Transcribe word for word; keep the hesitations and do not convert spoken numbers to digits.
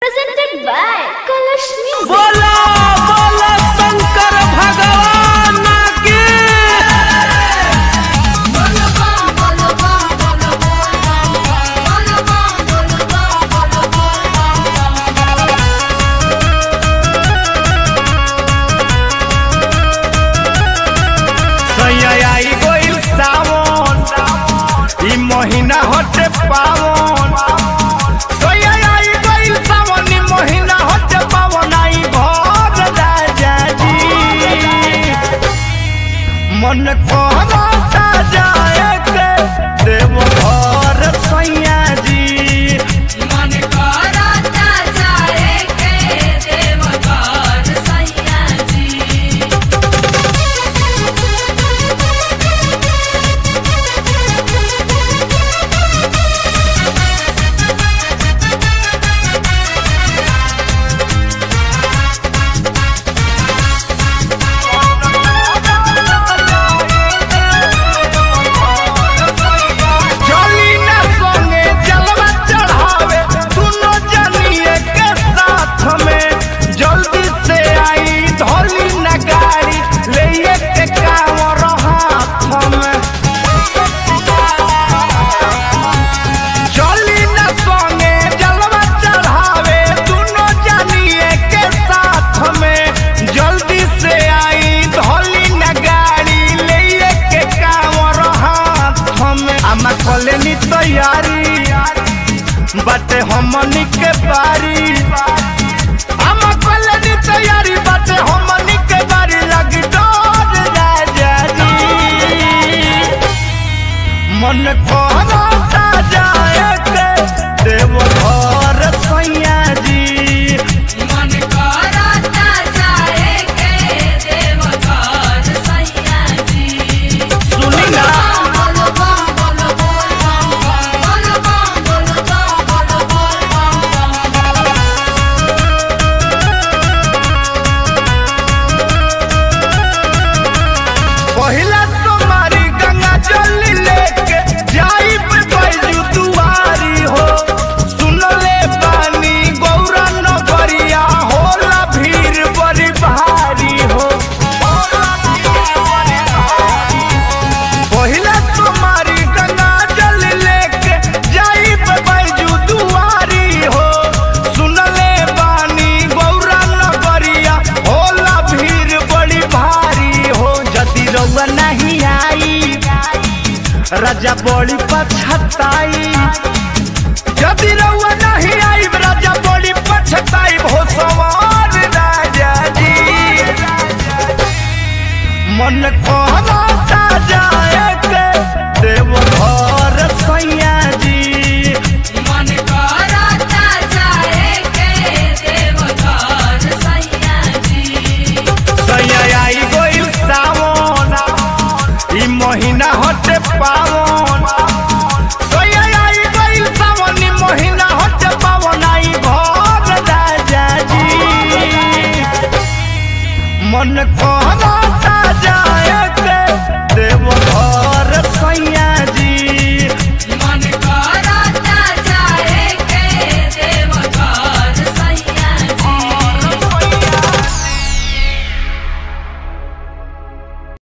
presented by Kalash Music. बोला बोला शंकर भगवान की सैया आई गइल सावन ई महीना होते पावन सैया आई गइल सावन ई महीना होते पावन आई घर राजा जी मन कहता जाए के देव घर सैया जी मन करता जाए के देवघर सैया जी। चली ना संगे जलवा चढ़ावे दुनो जनिए के साथ में जल्दी से आई धोली ना गाड़ी ले के कांवर हाथ में चली ना संगे जलवा चढ़ावे दुनो जनिए के साथ में जल्दी से आई धोली ना गाड़ी ले के कांवर हाथ में आमा कलेनी तैयारी बाटे हमनी के बारी आमा कलेनी तैयारी बाटे हमनी के बारी लगी डोर राजा जी मन कहता जाए के देव घर सैया जी मन करता जाए के देवघर सैया जी। सुनी ना बोलो बम बोलो बोल बम बम बोलो बम बोलो बम बोलो बोल बम बम। पहिला तुम्हारी गंगा जल लेके जाई पे बैजू दुआरी हो सुन ले पानी गौरा नगरिया होला भीड़ बड़ी भारी हो पहिला तुम्हारी गंगा जल लेके जाई पे बैजू दुआरी हो सुन ले पानी गौरा नगरिया होला भीड़ बड़ी भारी हो जदि रउआ नहीं आई राजा